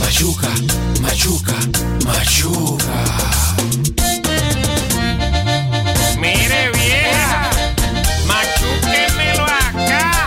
machuca, machuca, machuca. Mire vieja, machúquemelo acá.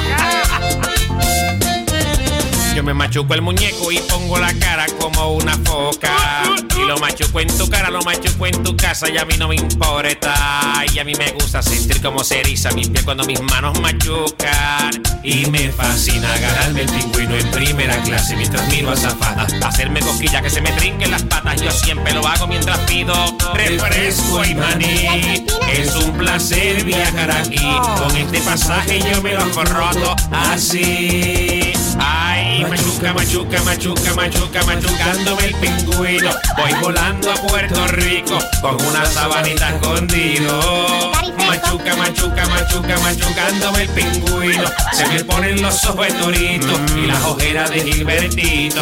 Yo me machuco el muñeco y pongo la cara como una foca. Y lo machuco en tu cara, lo machuco en tu casa y a mí no me importa. Y a mí me gusta sentir como se eriza mi piel cuando mis manos machucan. Y me fascina agarrarme el pingüino en primera clase mientras miro a azafata, hacerme cosquillas que se me trinquen las patas. Yo siempre lo hago mientras pido refresco y maní. Es un placer viajar aquí. Con este pasaje yo me lo roto así. Ay, machuca, machuca, machuca, machuca, machucándome el pingüino. Voy volando a Puerto Rico con una sabanita escondido. Machuca, machuca, machuca, machucándome el pingüino. Se me ponen los ojos de Torito y las ojeras de Gilbertito.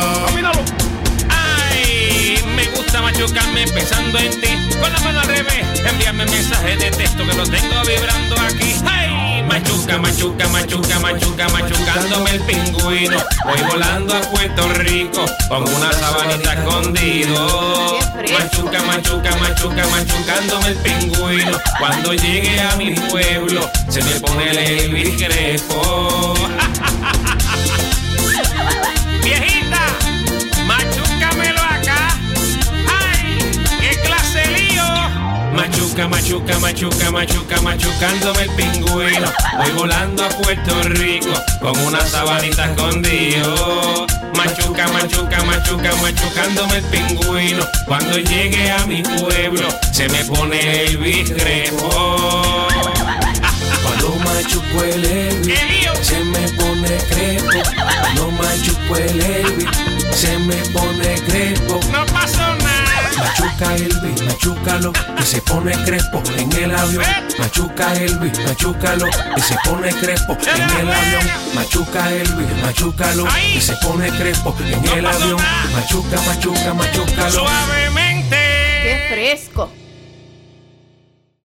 Ay, me gusta machucarme pensando en ti. Con la mano al revés, envíame mensajes de texto que los tengo vibrando aquí. Ay, machuca, machuca, machuca, machuca, machucándome el pingüino. Voy volando a Puerto Rico con una sabanita escondido. Machuca, machuca, machuca, machucándome el pingüino. Cuando llegue a mi pueblo se me pone el Elvis Crespo. Viejita, machúcamelo acá. Ay, qué clase de lío. Machuca, machuca, machuca, machuca, machucándome el pingüino. Voy volando a Puerto Rico con una sabanita escondido. Machuca, machuca, machuca, machucándome el pingüino. Cuando llegue a mi pueblo se me pone el Crespo. Cuando machuco el Elvis, se me pone crespo. Cuando machuco el Elvis, se me pone crespo. No pasó nada. Machuca Elvis, machúcalo, que se pone crespo en el avión. Machuca Elvis, machúcalo, que se pone crespo en el avión. Machuca Elvis, machúcalo, que se pone crespo en el avión. Machuca, machuca, machúcalo. Suavemente. ¡Qué fresco!